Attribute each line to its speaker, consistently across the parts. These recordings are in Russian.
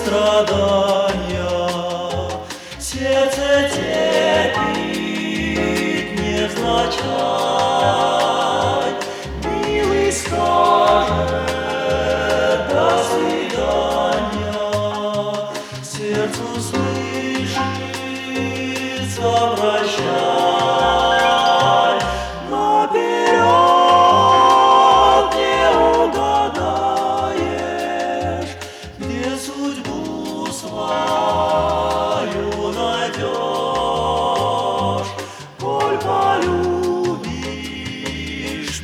Speaker 1: страдания, сердце терпит невзначай, милый скажет до свидания, сердцу слышится прощай, наперед не угадаешь, где судьбу свою найдешь, коль полюбишь,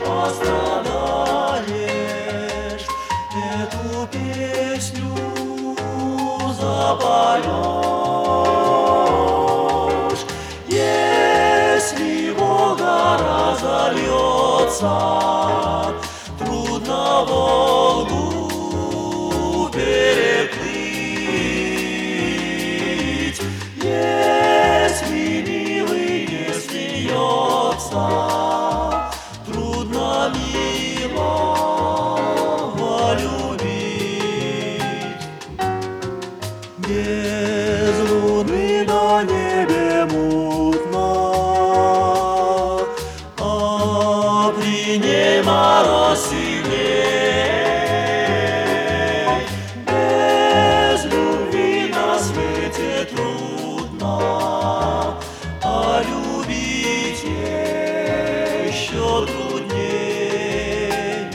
Speaker 1: пострадаешь, эту песню запоешь, если Волга разольется, трудно Волгу переплыть, если милый не смеется, трудно милого любить. Без луны на небе мутно, а при ней мороз сильней. Без любви на свете трудно, а любить еще трудней.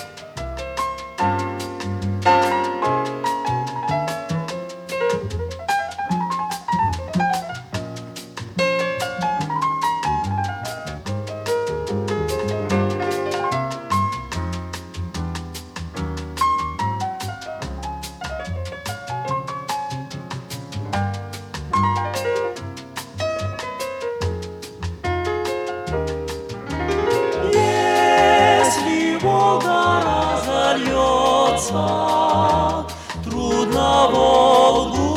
Speaker 1: Если Волга разольется, трудно Волгу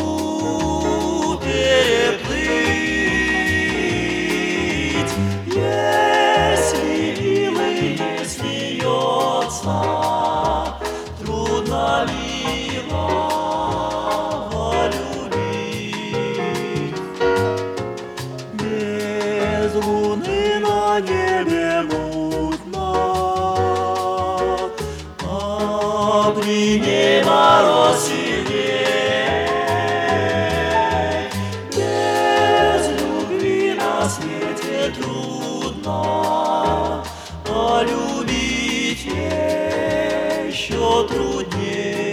Speaker 1: переплыть. Если милый не смеется, трудно милого любить. Без луны на небе мутно, а при ней мороз сильней. Без любви на свете трудно, а любить еще трудней.